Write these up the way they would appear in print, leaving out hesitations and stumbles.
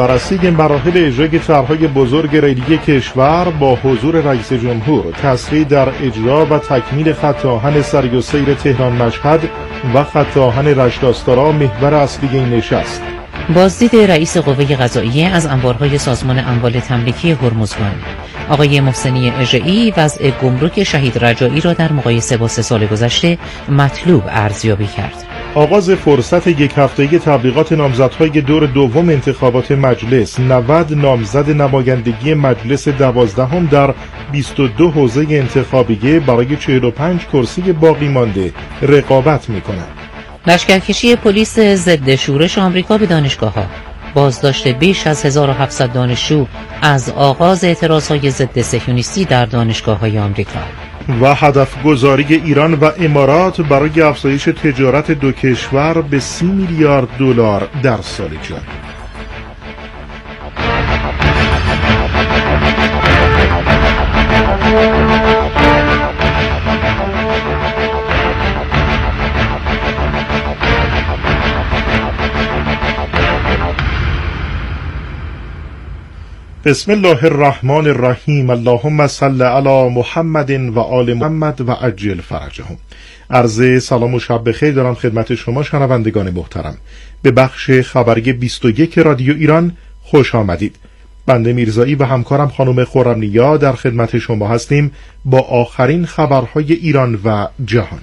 بررسی مراحل اجرای طرح‌های بزرگ ریلی کشور با حضور رئیس جمهور، تسریع در اجرا و تکمیل خط آهن سری و سیر تهران مشهد و خط آهن رشت آستارا محور اصلی این نشست. بازدید رئیس قوه قضاییه از انبارهای سازمان اموال تملیکی هرمزگان. آقای محسنی اژه‌ای وضع گمرک شهید رجایی را در مقایسه با 3 سال گذشته مطلوب ارزیابی کرد. آغاز فرصت یک هفتگی تبلیغات نامزدهای دور دوم انتخابات مجلس. 90 نامزد نمایندگی مجلس 12 در 22 حوزه انتخابیه برای 45 کرسی باقی مانده رقابت می‌کنند. لشکرکشی پلیس ضد شورش آمریکا به دانشگاه‌ها. بازداشت بیش از 1700 دانشجو از آغاز اعتراضهای ضد صهیونیستی در دانشگاه‌های آمریکا. و هدف گذاری ایران و امارات برای افزایش تجارت دو کشور به 30 میلیارد دلار در سال جاری. بسم الله الرحمن الرحیم. اللهم صل علی محمد و آل محمد و عجل فرجهم. عرض سلام و شب بخیر دارم خدمت شما شنوندگان محترم. به بخش خبری 21 رادیو ایران خوش آمدید. بنده میرزایی و همکارم خانم خرم‌نیا در خدمت شما هستیم با آخرین خبرهای ایران و جهان.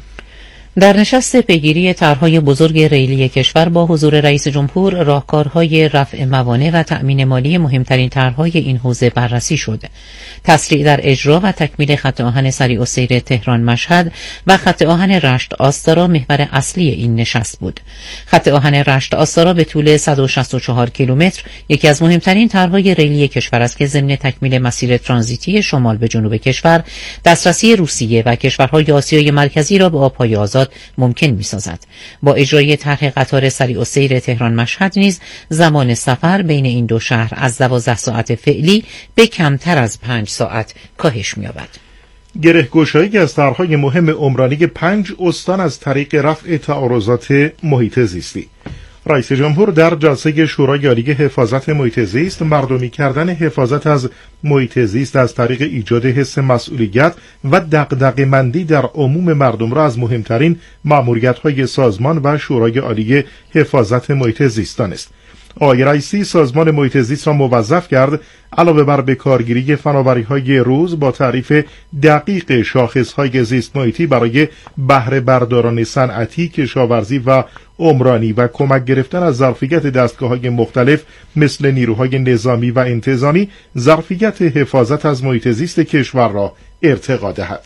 در نشست پیگیری طرح‌های بزرگ ریلی کشور با حضور رئیس جمهور، راهکارهای رفع موانع و تأمین مالی مهمترین طرح‌های این حوزه بررسی شد. تسریع در اجرا و تکمیل خط آهن سریع السیر تهران مشهد و خط آهن رشت آستارا محور اصلی این نشست بود. خط آهن رشت آستارا به طول 164 کیلومتر یکی از مهمترین طرح‌های ریلی کشور است که ضمن تکمیل مسیر ترانزیتی شمال به جنوب کشور، دسترسی روسیه و کشورهای آسیای مرکزی را به آب‌های آزاد ممکن می‌سازد. با اجرای طرح قطار سریع السیر تهران مشهد نیز زمان سفر بین این دو شهر از 12 ساعت فعلی به کمتر از 5 ساعت کاهش می‌یابد. گره‌گشایی از طرح‌های مهم عمرانی 5 استان از طریق رفع تعارضات محیط زیستی. رئیس جمهور در جلسه شورای عالی حفاظت محیط زیست مردمی کردن حفاظت از محیط زیست از طریق ایجاد حس مسئولیت و دغدغه‌مندی در عموم مردم را از مهمترین مأموریت‌های سازمان و شورای عالی حفاظت محیط زیست دانست. آقای رئیسی سازمان محیط زیست را موظف کرد علاوه بر بکارگیری فناوری‌های روز با تعریف دقیق شاخص‌های زیست محیطی برای بهره برداران صنعتی، کشاورزی و عمرانی و کمک گرفتن از ظرفیت دستگاه‌های مختلف مثل نیروهای نظامی و انتظامی، ظرفیت حفاظت از محیط زیست کشور را ارتقا دهد.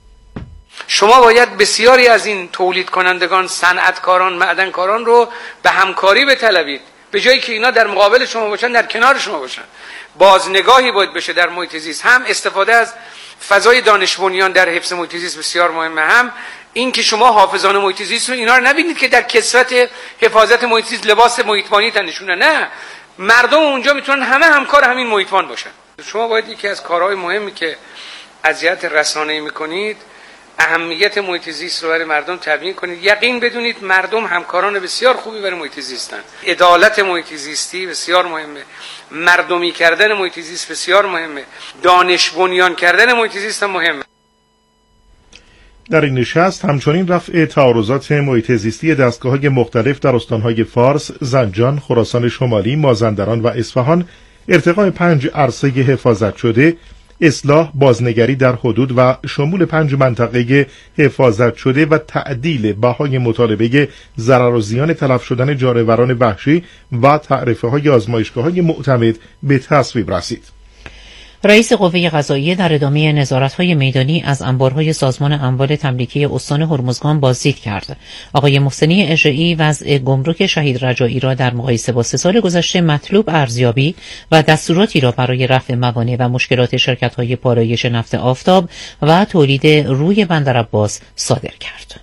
شما باید بسیاری از این تولید کنندگان، صنعتکاران، معدنکاران رو به همکاری بطلبید، به جایی که اینا در مقابل شما باشن در کنار شما باشن. بازنگاهی باید بشه در محیط زیست. هم استفاده از فضای دانش بنیان در حفظ محیط زیست بسیار مهمه، هم این که شما حافظان محیط زیست رو اینا رو نبینید که در کسوت حفاظت محیط زیست لباس محیطبانی تنشونه. نه، مردم اونجا میتونن همه همکار همین محیطبان باشن. شما باید یکی از کارهای مهمی که اذیت رسانه‌ای میکنید اهمیت محیط زیست رو برای مردم تبیین کنید. یقین بدونید مردم همکاران بسیار خوبی برای محیط زیستن. عدالت محیط زیستی بسیار مهمه، مردمی کردن محیط زیست بسیار مهمه، دانش بنیان کردن محیط زیست هم مهمه. در این نشست همچنین رفع تعارضات محیط زیستی دستگاه‌های مختلف در استان‌های فارس، زنجان، خراسان شمالی، مازندران و اصفهان، ارتقاء 5 عرصه حفاظت شده، اصلاح بازنگری در حدود و شمول 5 منطقه حفاظت شده و تعدیل بهای مطالبه ضرر و زیان تلف شدن جانوران وحشی و تعرفه‌های آزمایشگاه‌های معتمد به تصویب رسید. رئیس قوه قضاییه در ادامه نظارت‌های میدانی از انبارهای سازمان اموال تملیکی استان هرمزگان بازدید کرد. آقای محسنی اژه‌ای وضع گمرک شهید رجایی را در مقایسه با 3 سال گذشته مطلوب ارزیابی و دستوراتی را برای رفع موانع و مشکلات شرکت‌های پالایش نفت آفتاب و تولید روی بندرعباس صادر کرد.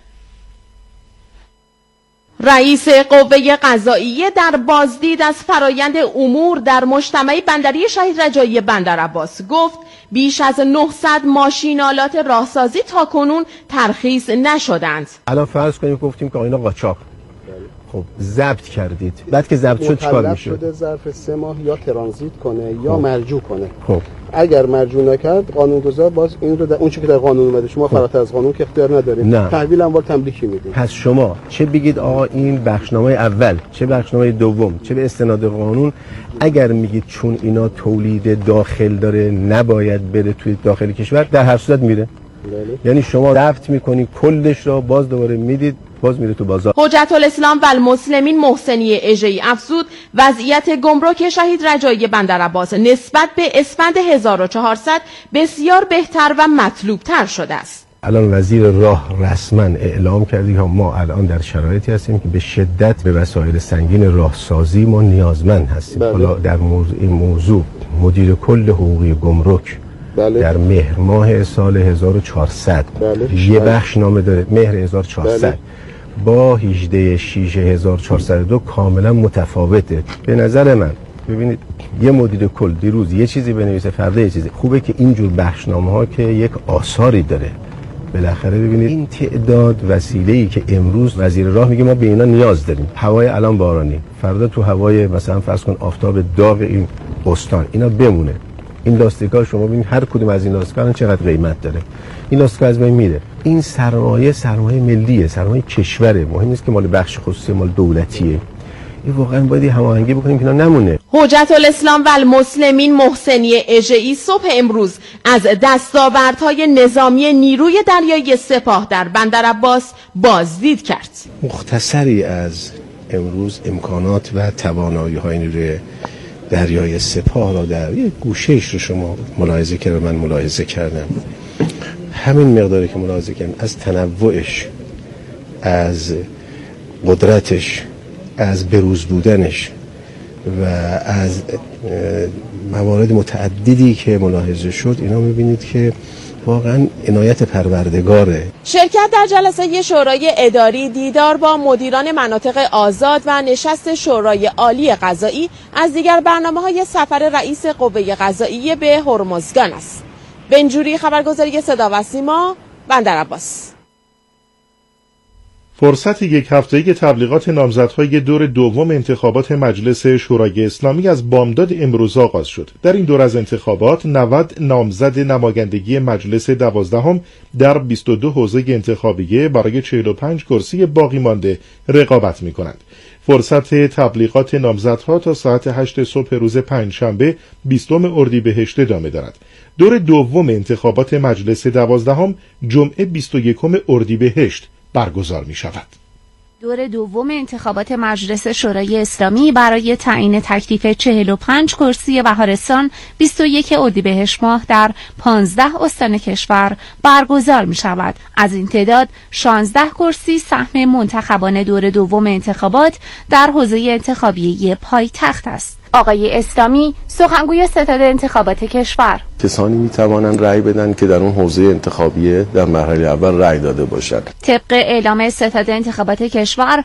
رئیس قوه قضاییه در بازدید از فرایند امور در مجتمع بندری شهید رجایی بندرعباس گفت بیش از 900 ماشین آلات راهسازی تاکنون ترخیص نشدند. الان فرض کنیم گفتیم که اینا قاچاق، خب ضبط کردید، بعد که ضبط شد چیکار میشه؟ شده ظرف 3 ماه یا ترانزیت کنه یا مرجوع کنه. خب اگر مرجوع نکرد قانونگذار باز این رو اون چیزی که در قانون اومده، شما فراتر از قانون که اختیار نداریم، تحویل اموال تملیکی میدیم. پس شما چه بگید آقا این بخشنامه اول، چه بخشنامه دوم، چه به استناد قانون، اگر میگید چون اینا تولید داخل داره نباید بره توی داخل کشور، در هر صورت میره. یعنی شما ضبط میکنی کلش را، باز دوباره میدید، باز میره تو بازار. حجت الاسلام و المسلمین محسنی اژه‌ای افزود وضعیت گمرک شهید رجایی بندرعباس نسبت به اسفند 1400 بسیار بهتر و مطلوبتر شده است. الان وزیر راه رسما اعلام کرده که ما الان در شرایطی هستیم که به شدت به وسایل سنگین راهسازی ما نیازمند هستیم. حالا در این موضوع مدیر کل حقوقی گمرک در مهر ماه سال 1400 یه بخش نامه داره، مهر 1400 با 18/6/1402 کاملا متفاوته. به نظر من ببینید یه مدیر کل دیروز یه چیزی بنویسه، فردا یه چیزی. خوبه که اینجور بخشنامه ها که یک آثاری داره، بالاخره ببینید این تعداد وسیله‌ای که امروز وزیر راه میگه ما به اینا نیاز داریم، هوای الان بارانی، فردا تو هوای مثلا فرض کن آفتاب داغ این استان اینا بمونه. این لاستیکا شما ببینید هر کدوم از این لاستیکا چقدر قیمت داره، این لاستیکا از بین میره. این سرمایه ملیه، سرمایه کشوره، مهم نیست که مال بخش خصوصی مال دولتیه. این واقعا باید هماهنگی بکنیم که اینا نمونه. حجت الاسلام و المسلمین محسنی اژه‌ای صبح امروز از دستاوردهای نظامی نیروی دریایی سپاه در بندرعباس بازدید کرد. مختصری از امروز امکانات و توانایی‌های نیروی دریای سپاه را در یک گوشه‌اش رو شما ملاحظه کردید، من ملاحظه کردم. همین مقداری که ملاحظه کردم از تنوعش، از قدرتش، از بروز بودنش و از موارد متعددی که ملاحظه شد، اینا می‌بینید که واقعا عنایت پروردگاره. شرکت در جلسه شورای اداری، دیدار با مدیران مناطق آزاد و نشست شورای عالی قضایی از دیگر برنامه‌های سفر رئیس قوه قضاییه به هرمزگان است. بنجوری، خبرگزاری صدا و سیما، بندرعباس. فرصت یک هفته‌ای تبلیغات نامزدهای دور دوم انتخابات مجلس شورای اسلامی از بامداد امروز آغاز شد. در این دور از انتخابات 90 نامزد نمایندگی مجلس 12 در 22 حوزه انتخابیه برای 45 کرسی باقی مانده رقابت می‌کنند. فرصت تبلیغات نامزدها تا ساعت 8 صبح روز پنجشنبه 20 اردیبهشت ادامه دارد. دور دوم انتخابات مجلس 12 جمعه 21 اردیبهشت برگزار می شود. دور دوم انتخابات مجلس شورای اسلامی برای تعیین تکلیف 45 کرسی بهارستان 21 اردیبهشت ماه در 15 استان کشور برگزار می شود. از این تعداد 16 کرسی سهم منتخبان دور دوم انتخابات در حوزه انتخابیه پایتخت است. آقای اسلامی، سخنگوی ستاد انتخابات کشور: کسانی می توانند رأی بدن که در اون حوزه انتخابیه در مرحله اول رأی داده باشند. طبق اعلام ستاد انتخابات کشور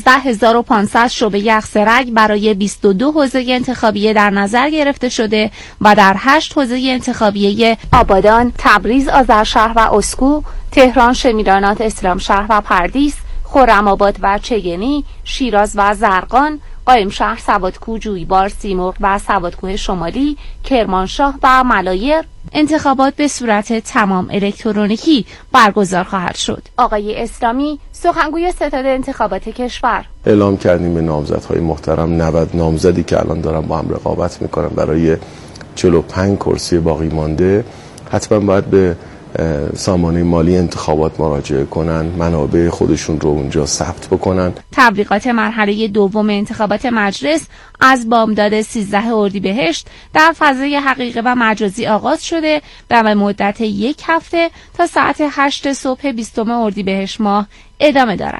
11500 شعبه یخسرگ برای 22 حوزه انتخابیه در نظر گرفته شده و در 8 حوزه انتخابیه آبادان، تبریز، آذرشهر و اسکو، تهران، شمیرانات، اسلامشهر و پردیس، خرم‌آباد و چگنی، شیراز و زرقان، قائمشهر، سوادکوه، جویبار، سیمرغ و سوادکوه شمالی، کرمانشاه و ملایر انتخابات به صورت تمام الکترونیکی برگزار خواهد شد. آقای اسلامی، سخنگوی ستاد انتخابات کشور: اعلام کردیم به نامزدهای محترم 90 نامزدی که الان دارن با هم رقابت میکنن برای 45 کرسی باقی مانده حتما باید به سامانه مالی انتخابات مراجعه کنن، منابع خودشون رو اونجا ثبت بکنن. تبلیغات مرحله دوم انتخابات مجلس از بامداد 13 اردیبهشت در فضای حقیقی و مجازی آغاز شده و به مدت یک هفته تا ساعت 8 صبح 20 اردیبهشت ماه ادامه دارد.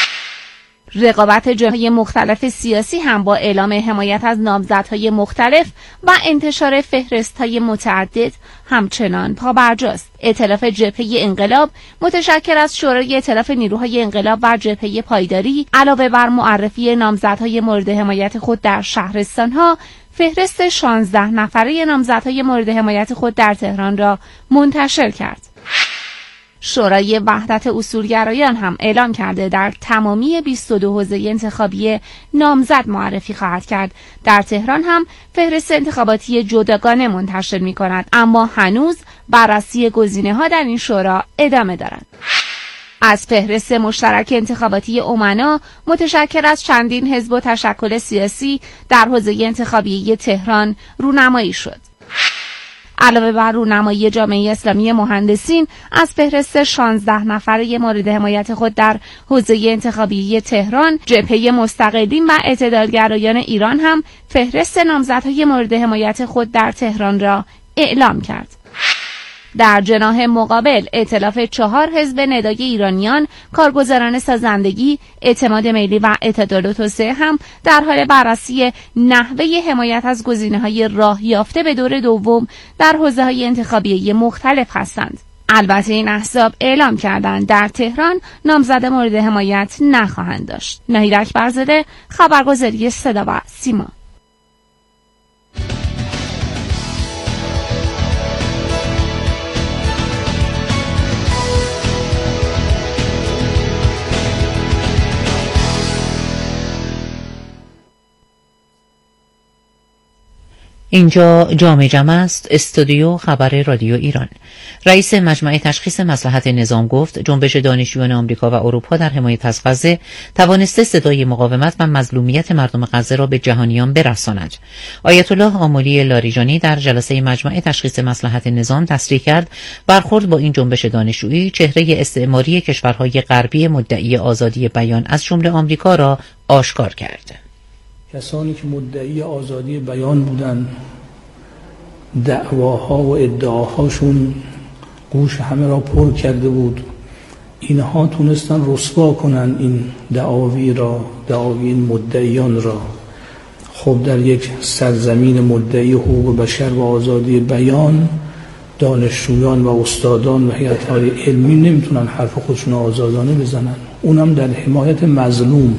رقابت جبهه‌های مختلف سیاسی هم با اعلام حمایت از نامزدهای مختلف و انتشار فهرست‌های متعدد همچنان پابرجاست. ائتلاف جبهه انقلاب متشکل از شورای ائتلاف نیروهای انقلاب و جبهه پایداری علاوه بر معرفی نامزدهای مورد حمایت خود در شهرستان‌ها، فهرست 16 نفره نامزدهای مورد حمایت خود در تهران را منتشر کرد. شورای وحدت اصولگرایان هم اعلام کرده در تمامی 22 حوزه انتخابی نامزد معرفی خواهد کرد. در تهران هم فهرست انتخاباتی جداگانه منتشر می کند، اما هنوز بررسی گزینه‌ها در این شورا ادامه دارد. از فهرست مشترک انتخاباتی امنا متشکل از چندین حزب و تشکل سیاسی در حوزه انتخابی تهران رونمایی شد. علاوه بر رونمایی جامعه اسلامی مهندسین، از فهرست 16 نفره مورد حمایت خود در حوزه انتخابی تهران، جبهه مستقلین و اعتدالگرایان ایران هم فهرست نامزدهای مورد حمایت خود در تهران را اعلام کرد. در جناح مقابل، ائتلاف 4 حزب ندای ایرانیان، کارگزاران سازندگی، اعتماد ملی و اعتدال و توسعه هم در حال بررسی نحوه حمایت از گزینه‌های راه یافته به دور دوم در حوزه‌های انتخابی مختلف هستند. البته این احزاب اعلام کردند در تهران نامزد مورد حمایت نخواهند داشت. ناهید اکبرزاده، خبرگزاری صدا و سیما. اینجا جام جم است، استودیو خبر رادیو ایران. رئیس مجمع تشخیص مصلحت نظام گفت جنبش دانشجویان آمریکا و اروپا در حمایت از غزه توانسته صدای مقاومت و مظلومیت مردم غزه را به جهانیان برساند. آیت الله آملی لاریجانی در جلسه مجمع تشخیص مصلحت نظام تصریح کرد برخورد با این جنبش دانشجویی چهره استعماری کشورهای غربی مدعی آزادی بیان از جمله آمریکا را آشکار کرد. کسانی که مدعی آزادی بیان بودن، دعواها و ادعاهاشون گوش همه را پر کرده بود، اینها تونستن رسوا کنن این دعاوی این مدعیان را. خب در یک سرزمین مدعی حقوق بشر و آزادی بیان، دانشجویان و استادان و هیئت‌های علمی نمیتونن حرف خودشون آزادانه بزنن، اونم در حمایت مظلوم.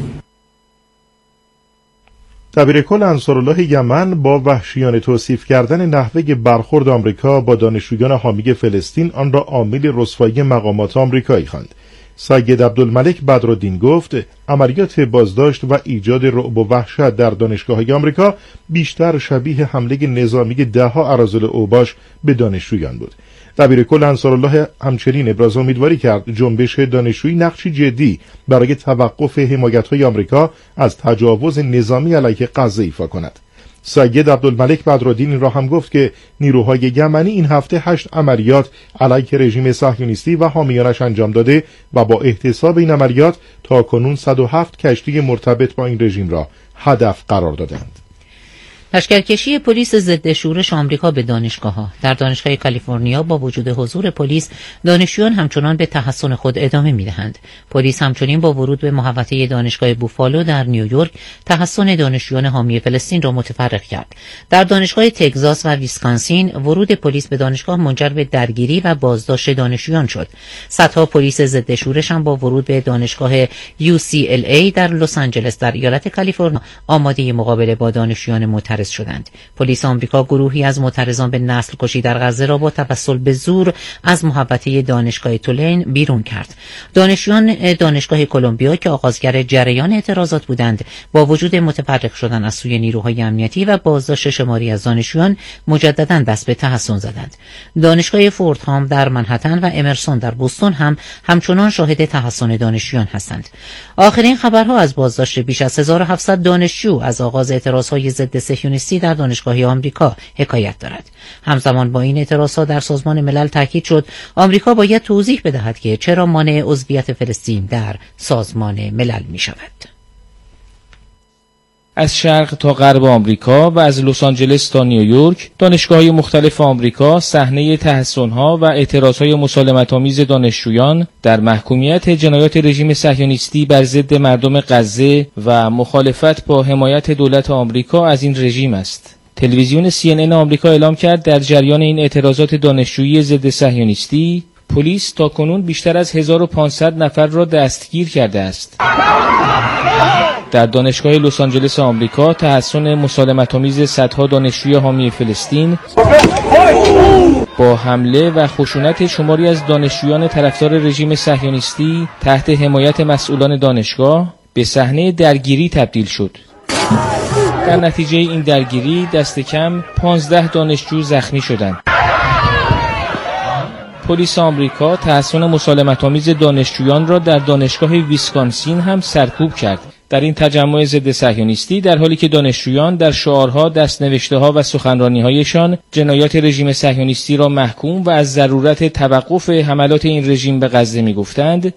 دبیرکل انصارالله یمن با وحشیانه توصیف کردن نحوه برخورد آمریکا با دانشجویان حامی فلسطین آن را عامل رسوایی مقامات آمریکایی خواند. سید عبدالملک بدرالدین گفت عملیات بازداشت و ایجاد رعب و وحشت در دانشگاه‌های آمریکا بیشتر شبیه حمله نظامی ده‌ها اراذل اوباش به دانشجویان بود. دبیرکل انصارالله همچنین ابراز امیدواری کرد جنبش دانشجویی نقشی جدی برای توقف حمایت‌های آمریکا از تجاوز نظامی علیه غزه ایفا کند. سید عبدالملک بدرالدین را هم گفت که نیروهای یمنی این هفته 8 عملیات علیه رژیم صهیونیستی و حامیانش انجام داده و با احتساب این عملیات تا کنون 107 کشتی مرتبط با این رژیم را هدف قرار دادند. لشکرکشی پلیس ضد شورش آمریکا به دانشگاه‌ها. در دانشگاه کالیفرنیا با وجود حضور پلیس، دانشجویان همچنان به تحصن خود ادامه می‌دهند. پلیس همچنین با ورود به محوطه دانشگاه بوفالو در نیویورک، تحصن دانشجویان حامی فلسطین را متفرق کرد. در دانشگاه تگزاس و ویسکانسین، ورود پلیس به دانشگاه منجر به درگیری و بازداشت دانشجویان شد. صدها پلیس ضد شورش هم با ورود به دانشگاه UCLA در لس آنجلس در ایالت کالیفرنیا آماده مقابله با دانشجویان معترض شدند. پلیس آمریکا گروهی از معترضان به نسل کشی در غزه را با توسل به زور از محوطه دانشگاه تولین بیرون کرد. دانشجویان دانشگاه کلمبیا که آغازگر جریان اعتراضات بودند، با وجود متفرق شدن از سوی نیروهای امنیتی و بازداشت شماری از دانشجویان، مجددا دست به تحصن زدند. دانشگاه فوردهام در منهتن و امرسون در بوستون هم همچنان شاهد تحصن دانشجویان هستند. آخرین خبرها از بازداشت بیش از 1700 دانشجو از آغاز اعتراضهای ضد صهیونیستی در دانشگاه‌های آمریکا حکایت دارد. همزمان با این اعتراضات در سازمان ملل تاکید شد آمریکا باید توضیح بدهد که چرا مانع عضویت فلسطین در سازمان ملل می شود. از شرق تا غرب آمریکا و از لس آنجلس تا نیویورک، دانشگاه‌های مختلف آمریکا صحنه تحصن‌ها و اعتراضهای مسالمت‌آمیز دانشجویان در محکومیت جنایات رژیم صهیونیستی بر ضد مردم غزه و مخالفت با حمایت دولت آمریکا از این رژیم است. تلویزیون CNN آمریکا اعلام کرد در جریان این اعتراضات دانشجویی ضد صهیونیستی، پلیس تاکنون بیشتر از 1500 نفر را دستگیر کرده است. در دانشگاه لس آنجلس آمریکا تحسن مسالمت‌آمیز صدها دانشجوی حامی فلسطین با حمله و خشونت شماری از دانشجویان طرفدار رژیم صهیونیستی تحت حمایت مسئولان دانشگاه به صحنه درگیری تبدیل شد. در نتیجه این درگیری دست کم 15 دانشجو زخمی شدند. پلیس آمریکا تحسن مسالمت‌آمیز دانشجویان را در دانشگاه ویسکانسین هم سرکوب کرد. در این تجمع ضد صهیونیستی در حالی که دانشجویان در شعارها، دستنوشته‌ها و سخنرانی‌هایشان جنایات رژیم صهیونیستی را محکوم و از ضرورت توقف حملات این رژیم به غزه می‌گفتند،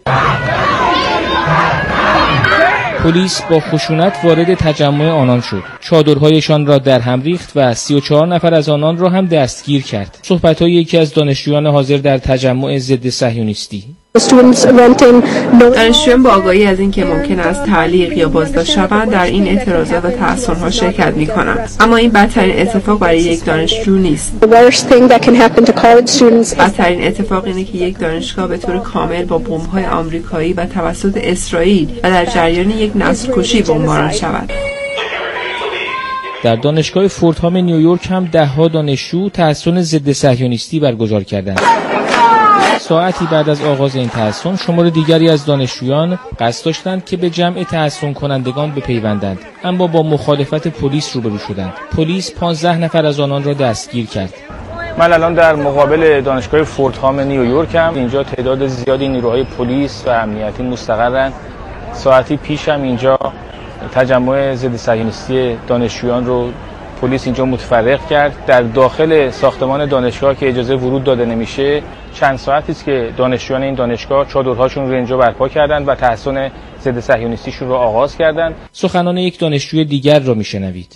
پلیس با خشونت وارد تجمع آنان شد. چادرهایشان را در هم ریخت و 34 نفر از آنان را هم دستگیر کرد. صحبت‌های یکی از دانشجویان حاضر در تجمع ضد صهیونیستی: دانشجویان با آگاهی از اینکه ممکن است تعلیق یا بازداشت شوند در این اعتراضات و تحصن‌ها شرکت می‌کنند، اما این بدترین اتفاق برای یک دانشجو نیست. بدترین اتفاق اینه که یک دانشگاه به طور کامل با بمب‌های آمریکایی و توسط اسرائیل و در جریان یک نسل‌کشی بمباران شود. در دانشگاه فوردهام نیویورک هم ده‌ها دانشجو تحصن ضد صهیونیستی برگزار کردند. ساعتی بعد از آغاز این تحصن، شمار دیگری از دانشجویان قصد داشتند که به جمع تحصن کنندگان بپیوندند، اما با مخالفت پلیس روبرو شدند. پلیس 15 نفر از آنان را دستگیر کرد. من الان در مقابل دانشگاه فوردهام نیویورکم. اینجا تعداد زیادی نیروهای پلیس و امنیتی مستقرن. ساعتی پیش هم اینجا تجمع ضد صهیونیستی دانشجویان رو پلیس اینجا متفرق کرد. در داخل ساختمان دانشگاه که اجازه ورود داده نمیشه، چند ساعتی است که دانشجویان این دانشگاه چادرهاشون رو اینجا برپا کردند و تحصن ضد صهیونیستیشون رو آغاز کردند. سخنان یک دانشجوی دیگر را میشنوید: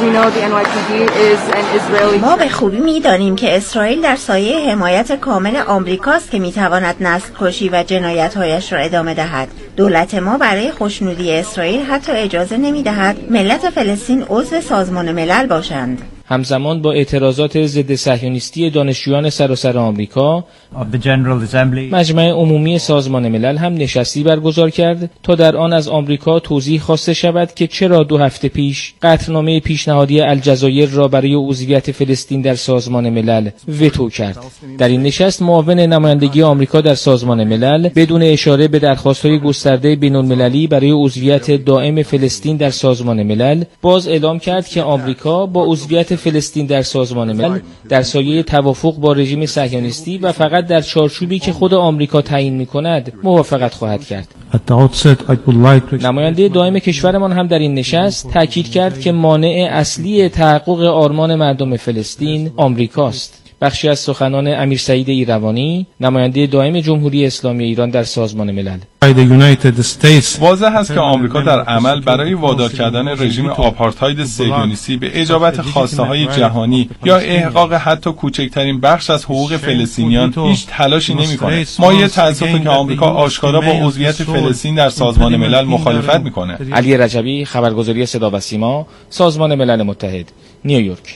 ما به خوبی می‌دانیم که اسرائیل در سایه حمایت کامل آمریکاست که می‌تواند نسل کشی و جنایت‌هایش را ادامه دهد. دولت ما برای خوشنودی اسرائیل حتی اجازه نمی‌دهد ملت فلسطین عضو سازمان ملل باشند. همزمان با اعتراضات ضد صهیونیستی دانشجویان سراسر آمریکا، مجمع عمومی سازمان ملل هم نشستی برگزار کرد تا در آن از آمریکا توضیح خواسته شود که چرا 2 هفته پیش قطعنامه پیشنهادی الجزایر را برای عضویت فلسطین در سازمان ملل وتو کرد. در این نشست معاون نمایندگی آمریکا در سازمان ملل بدون اشاره به درخواست‌های گسترده بین‌المللی برای عضویت دائم فلسطین در سازمان ملل باز اعلام کرد که آمریکا با عضویت فلسطین در سازمان ملل در سایه توافق با رژیم صهیونیستی و فقط در چارچوبی که خود آمریکا تعیین می‌کند موافقت خواهد کرد. نماینده دائم کشورمان هم در این نشست تاکید کرد که مانع اصلی تحقق آرمان مردم فلسطین آمریکاست. بخشی از سخنان امیر سعید ایروانی، نماینده دائم جمهوری اسلامی ایران در سازمان ملل: واضح است که آمریکا در عمل برای وادار کردن رژیم آپارتاید صهیونیستی به اجابت خواسته‌های جهانی یا احقاق حتی کوچکترین بخش از حقوق فلسطینیان هیچ تلاشی نمی‌کند. مایه تأسفه که آمریکا آشکارا با عضویت فلسطین در سازمان ملل مخالفت می‌کند. علی رجبی، خبرگزاری صدا و سیما، سازمان ملل متحد، نیویورک.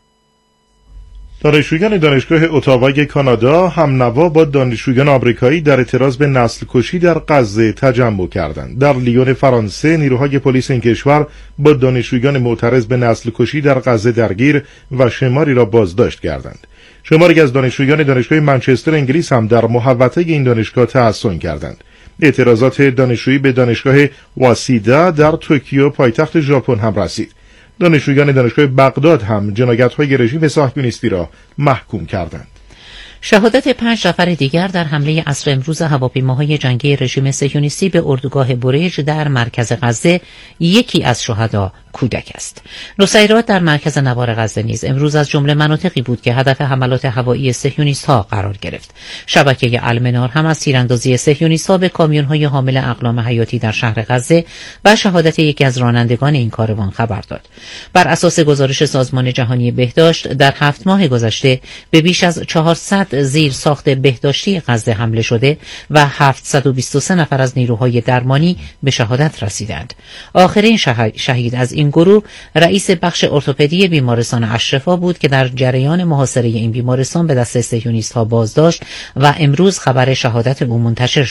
دانشجویان دانشگاه اتاوای کانادا همنوا با دانشجویان آمریکایی در اعتراض به نسل کشی در غزه تجمع کردند. در لیون فرانسه نیروهای پلیس این کشور با دانشجویان معترض به نسل کشی در غزه درگیر و شماری را بازداشت کردند. شماری از دانشجویان دانشگاه منچستر انگلیس هم در محوطه این دانشگاه تحصن کردند. اعتراضات دانشجویی به دانشگاه واسیدا در توکیو پایتخت ژاپن هم رسید. دانشجویان دانشگاه بغداد هم جنایت‌های رژیم صهیونیستی را محکوم کردند. شهادت 5 نفر دیگر در حمله عصر امروز هواپیماهای جنگی رژیم صهیونیستی به اردوگاه برج در مرکز غزه یکی از شهدا کودک است. نصیرات در مرکز نوار غزه نیز امروز از جمله مناطقی بود که هدف حملات هوایی صهیونیست‌ها قرار گرفت. شبکه المنار هم از تیراندازی صهیونیست‌ها به کامیون‌های حامل اقلام حیاتی در شهر غزه و شهادت یکی از رانندگان این کاروان خبر داد. بر اساس گزارش سازمان جهانی بهداشت در 7 ماه گذشته به بیش از 400 زیر ساخت بهداشتی غزه حمله شده و 723 نفر از نیروهای درمانی به شهادت رسیدند. آخرین شهید از این گروه رئیس بخش ارتوپدی بیمارستان اشرفا بود که در جریان محاصره این بیمارستان به دست صهیونیست‌ها بازداشت و امروز خبر شهادت او منتشر شد.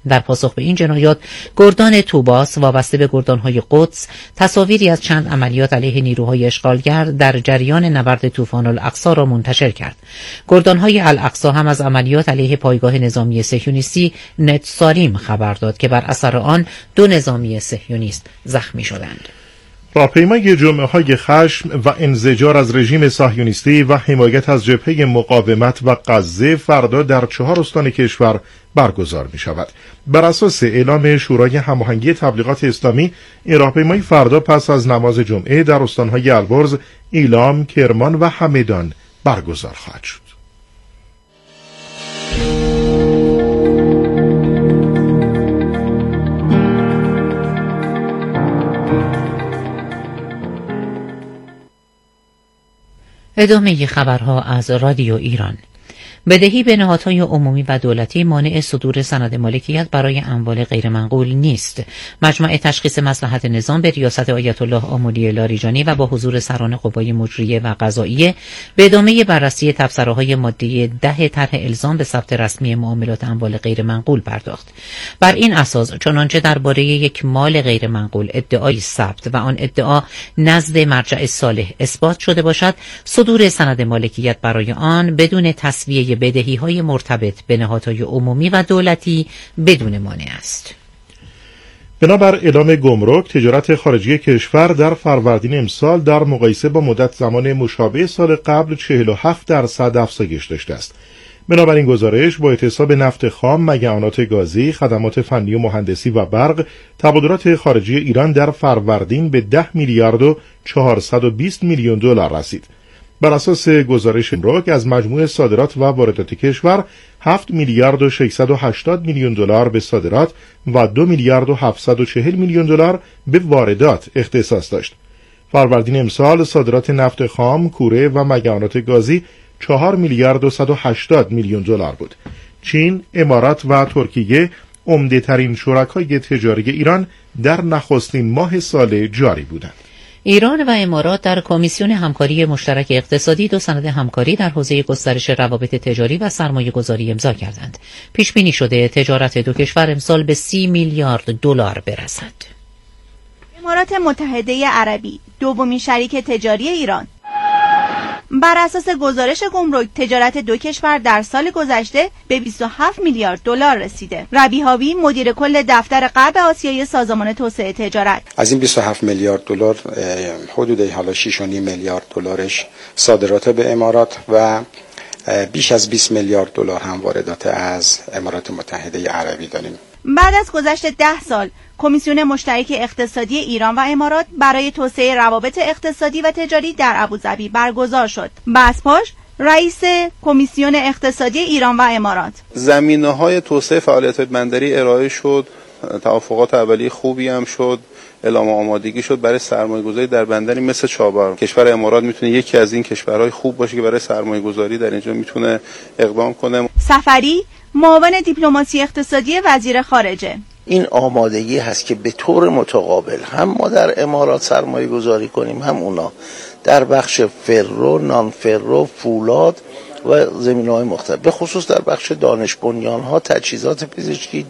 در پاسخ به این جنایات گردان توباس وابسته به گردانهای قدس تصاویری از چند عملیات علیه نیروهای اشغالگر در جریان نبرد طوفان الاقصی را منتشر کرد. گردانهای الاقصی هم از عملیات علیه پایگاه نظامی صهیونیستی نتساریم خبر داد که بر اثر آن 2 نظامی صهیونیست زخمی شدند. راهپیمای جمعه‌های خشم و انزجار از رژیم صهیونیستی و حمایت از جبهه مقاومت و غزه فردا در 4 استان کشور برگزار می شود. بر اساس اعلام شورای هماهنگی تبلیغات اسلامی، این راهپیمایی فردا پس از نماز جمعه در استانهای البرز، ایلام، کرمان و همدان برگزار خواهد شد. ادامه خبرها از رادیو ایران. بدهی به نهادهای عمومی و دولتی مانع صدور سند مالکیت برای اموال غیرمنقول نیست. مجمع تشخیص مصلحت نظام به ریاست آیت الله آملی لاریجانی و با حضور سران قوای مجریه و قضاییه به ادامه بررسی تبصره‌های ماده 10 طرح الزام به ثبت رسمی معاملات اموال غیرمنقول پرداخت. بر این اساس چنانچه درباره یک مال غیرمنقول ادعای ثبت و آن ادعا نزد مرجع صالح اثبات شده باشد، صدور سند مالکیت برای آن بدون تسویه بدهی‌های مرتبط به نهادهای عمومی و دولتی بدون مانع است. بنابر اعلام گمرک، تجارت خارجی کشور در فروردین امسال در مقایسه با مدت زمان مشابه سال قبل 47% افزایش داشته است. بنابراین گزارش با اعتصاب نفت خام، مگعانات گازی، خدمات فنی و مهندسی و برق، تبادلات خارجی ایران در فروردین به 10 میلیارد و 420 میلیون دلار رسید. بر اساس گزارش گمرک، از مجموع صادرات و واردات کشور 7 میلیارد و 680 میلیون دلار به صادرات و 2 میلیارد و 740 میلیون دلار به واردات اختصاص داشت. فروردین امسال صادرات نفت خام، کوره و مگعانات گازی 4 میلیارد و 180 میلیون دلار بود. چین، امارات و ترکیه عمده ترین شرکای تجاری ایران در نخستین ماه سال جاری بودند. ایران و امارات در کمیسیون همکاری مشترک اقتصادی 2 سند همکاری در حوزه گسترش روابط تجاری و سرمایه‌گذاری امضا کردند. پیش بینی شده تجارت 2 کشور امسال به 30 میلیارد دلار برسد. امارات متحده عربی، دومین شریک تجاری ایران. بر اساس گزارش گمرک، تجارت 2 کشور در سال گذشته به 27 میلیارد دلار رسیده. ربیحاوی، مدیر کل دفتر غرب آسیای سازمان توسعه تجارت: از این 27 میلیارد دلار حدود حالا 6.5 میلیارد دلارش صادرات به امارات و بیش از 20 میلیارد دلار هم واردات از امارات متحده عربی داریم. بعد از گذشت 10 سال، کمیسیون مشترک اقتصادی ایران و امارات برای توسعه روابط اقتصادی و تجاری در ابوظبی برگزار شد. بسپاش، رئیس کمیسیون اقتصادی ایران و امارات: زمینه‌های توسعه فعالیت‌های بندری ارائه شد، توافقات اولیه خوبی هم شد، اعلام آمادگی شد برای سرمایه‌گذاری در بندری مثل چابهار. کشور امارات میتونه یکی از این کشورهای خوب باشه که برای سرمایه‌گذاری در اینجا میتونه اقدام کنه. سفری، معاون دیپلماسی اقتصادی وزیر خارجه: این آمادگی هست که به طور متقابل هم ما در امارات سرمایه گذاری کنیم، هم اونا در بخش فرو، نان فرو، فولاد و زمینه‌های مختلف، به خصوص در بخش دانش بنیان‌ها، تجهیزات پزشکی،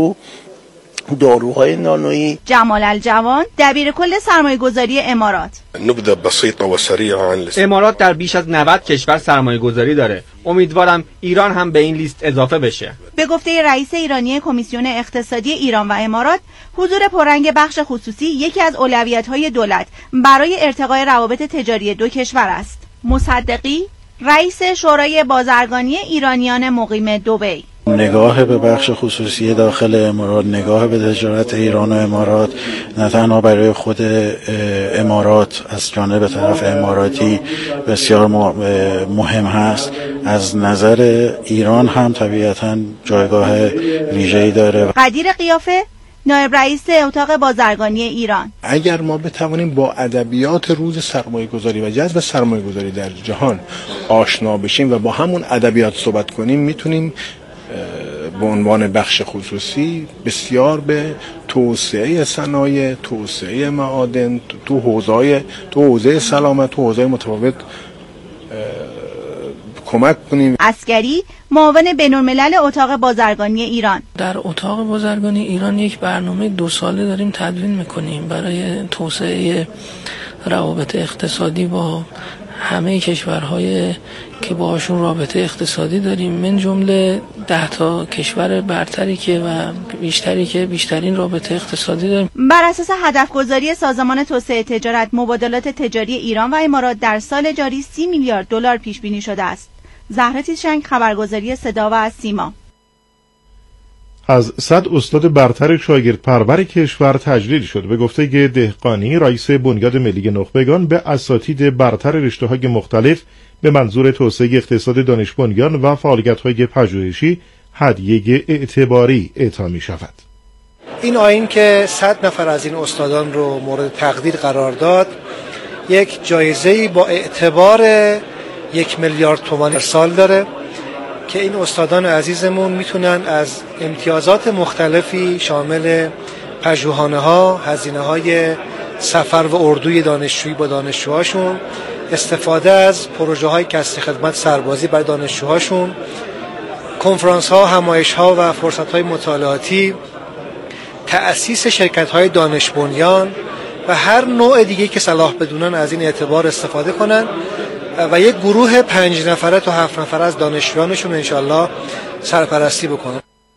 داروهای نانویی. جمال الجوان، دبیر کل سرمایه‌گذاری امارات: نبذه بسيطه وسريعه عن امارات در بیش از 90 کشور سرمایه‌گذاری داره. امیدوارم ایران هم به این لیست اضافه بشه. به گفته رئیس ایرانی کمیسیون اقتصادی ایران و امارات، حضور پررنگ بخش خصوصی یکی از اولویت‌های دولت برای ارتقای روابط تجاری 2 کشور است. مصدقی، رئیس شورای بازرگانی ایرانیان مقیم دبی: نگاه به بخش خصوصی داخل امارات، نگاه به تجارت ایران و امارات نه تنها برای خود امارات از جانب طرف اماراتی بسیار مهم هست، از نظر ایران هم طبیعتاً جایگاه ویژه‌ای داره. قدیر قیافه، نایب رئیس اتاق بازرگانی ایران: اگر ما بتوانیم با ادبیات روز سرمایه‌گذاری و جذب سرمایه‌گذاری در جهان آشنا بشیم و با همون ادبیات صحبت کنیم، میتونیم به عنوان بخش خصوصی بسیار به توسعه صنایع، توسعه معادن، تو حوزه سلامت، تو حوزه متفاوت کمک کنیم. عسکری، معاون بین‌الملل اتاق بازرگانی ایران: در اتاق بازرگانی ایران یک برنامه 2 ساله داریم تدوین میکنیم برای توسعه روابط اقتصادی با همه کشورهای که باهاشون رابطه اقتصادی داریم، من جمله 10 تا کشور برتری و بیشتری که بیشترین رابطه اقتصادی داریم. بر اساس هدفگذاری سازمان توسعه تجارت، مبادلات تجاری ایران و امارات در سال جاری 30 میلیارد دلار پیش بینی شده است. زهره تیزشنگ، خبرگزاری صدا و سیما. از 100 استاد برتر شاگرد پرور کشور تجلیل شد. به گفته دهقانی، رئیس بنیاد ملی نخبگان، به اساتید برتر رشته‌های مختلف به منظور توسعه اقتصاد دانش بنیان و فعالیت‌های پژوهشی هدیه اعتباری اعطا می‌شود. این آیین که 100 نفر از این استادان رو مورد تقدیر قرار داد، یک جایزه‌ای با اعتبار 1 میلیارد تومان سال داره که این استادان عزیزمون میتونن از امتیازات مختلفی شامل پژوهانه‌ها، هزینه‌های سفر و اردوی دانشجویی با دانشجوهاشون، استفاده از پروژه‌های کسب خدمت سربازی برای دانشجوهاشون، کنفرانس‌ها، همایش‌ها و فرصت‌های مطالعاتی، تأسیس شرکت‌های دانش بنیان و هر نوع دیگه که صلاح بدونن از این اعتبار استفاده کنن و یک گروه 5 نفره تا 7 نفره از دانشجویانشون انشالله سرپرستی بکنن.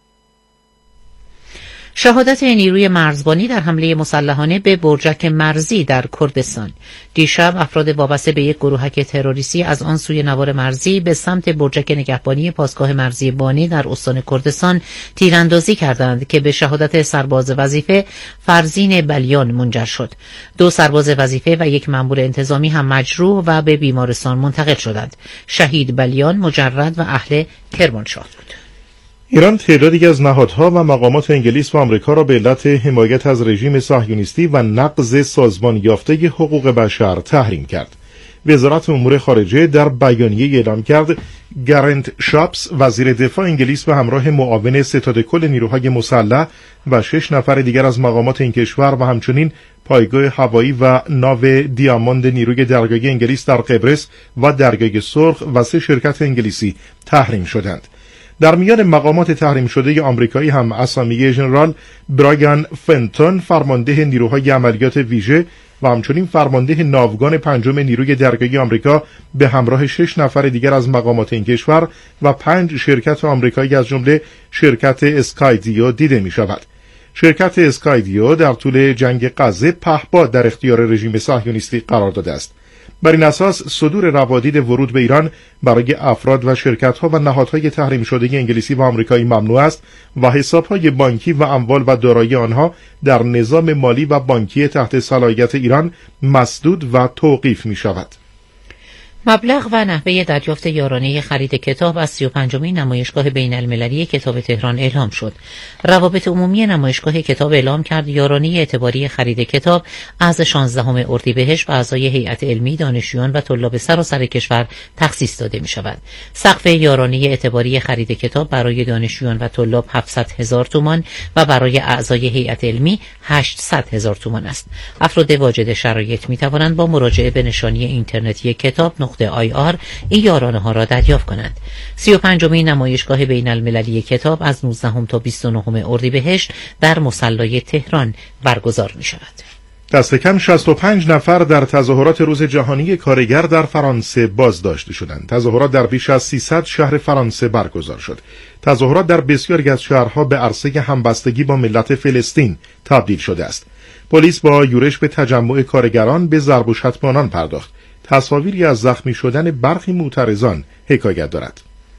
شهادت نیروی مرزبانی در حمله مسلحانه به برجک مرزی در کردستان. دیشب افراد وابسته به یک گروهک تروریستی از آن سوی نوار مرزی به سمت برجک نگهبانی پاسگاه مرزی بانی در استان کردستان تیراندازی کردند که به شهادت سرباز وظیفه فرزین بلیان منجر شد. 2 سرباز وظیفه و 1 مأمور انتظامی هم مجروح و به بیمارستان منتقل شدند. شهید بلیان مجرد و اهل کرمانشاه بود. ایران تعدادی از نهادها و مقامات انگلیس و آمریکا را به علت حمایت از رژیم صهیونیستی و نقض سازمان یافته حقوق بشر تحریم کرد. وزارت امور خارجه در بیانیه اعلام کرد گرنت شاپس، وزیر دفاع انگلیس، به همراه معاون ستاد کل نیروهای مسلح و 6 نفر دیگر از مقامات این کشور و همچنین پایگاه هوایی و ناو دیاماند نیروی درگاهی انگلیس در قبرس و درگاه سرخ و 3 شرکت انگلیسی تحریم شدند. در میان مقامات تحریم شده آمریکایی هم اسامی ژنرال برایان فنتون، فرمانده نیروهای عملیات ویژه و همچنین فرمانده ناوگان 5 نیروی درگاهی آمریکا به همراه 6 نفر دیگر از مقامات این کشور و 5 شرکت آمریکایی از جمله شرکت اسکایدیو دیده می شود. شرکت اسکایدیو در طول جنگ غزه پهپاد در اختیار رژیم صهیونیستی قرار داده است. بر این اساس صدور روادید ورود به ایران برای افراد و شرکت‌ها و نهادهای تحریم شده انگلیسی و آمریکایی ممنوع است و حساب‌های بانکی و اموال و دارایی آنها در نظام مالی و بانکی تحت صلاحیت ایران مسدود و توقیف می‌شود. مبلغ و نحوه دریافت یارانه خرید کتاب از 35مین نمایشگاه بین المللی کتاب تهران اعلام شد. روابط عمومی نمایشگاه کتاب اعلام کرد یارانه اعتباری خرید کتاب از 16 اردیبهشت به اعضای هیئت علمی، دانشجویان و طلاب سراسر کشور تخصیص داده می شود. سقف یارانه اعتباری خرید کتاب برای دانشجویان و طلاب 700,000 تومان و برای اعضای هیئت علمی 800,000 تومان است. افراد واجد شرایط می توانند با مراجعه به نشانی اینترنتی کتاب.ir این یارانه ها را دریافت کنند. 35مین نمایشگاه بین المللی کتاب از 19 تا 29 اردیبهشت در مصلی تهران برگزار می شود. دست کم 65 نفر در تظاهرات روز جهانی کارگر در فرانسه بازداشت شدند. تظاهرات در بیش از 300 شهر فرانسه برگزار شد. تظاهرات در بسیاری از شهرها به عرصه همبستگی با ملت فلسطین تبدیل شده است. پلیس با یورش به تجمع کارگران به ضرب و شتم آنان پرداخت. تصاویری از زخمی شدن برخی معترضان حکایت دارد.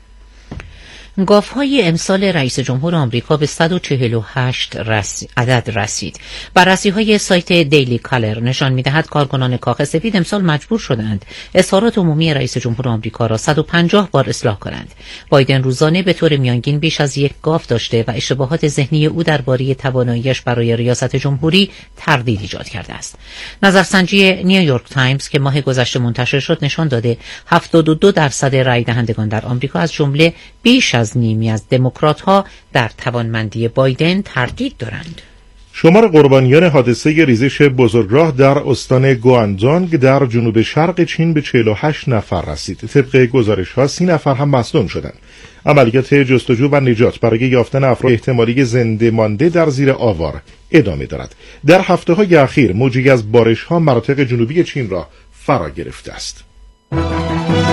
گاف‌های امسال رئیس جمهور آمریکا به 148 عدد رسید. بررسی‌های سایت دیلی کالر نشان می‌دهد کارکنان کاخ سفید امسال مجبور شدند اظهارات عمومی رئیس جمهور آمریکا را 150 بار اصلاح کنند. بایدن روزانه به طور میانگین بیش از 1 گاف داشته و اشتباهات ذهنی او درباره توانایی‌اش برای ریاست جمهوری تردید ایجاد کرده است. نظرسنجی نیویورک تایمز که ماه گذشته منتشر شد نشان داده 72% رای دهندگان در آمریکا از جمله بیش از نیمی از دموکرات‌ها در توانمندی بایدن تردید دارند. شمار قربانیان حادثه ریزش بزرگراه در استان گواندونگ در جنوب شرق چین به 48 نفر رسید. طبق گزارش‌ها 30 نفر هم مصدوم شدند. عملیات جستجو و نجات برای یافتن افراد احتمالی زنده مانده در زیر آوار ادامه دارد. در هفته‌های اخیر موجی از بارش‌ها مناطق جنوبی چین را فرا گرفته است.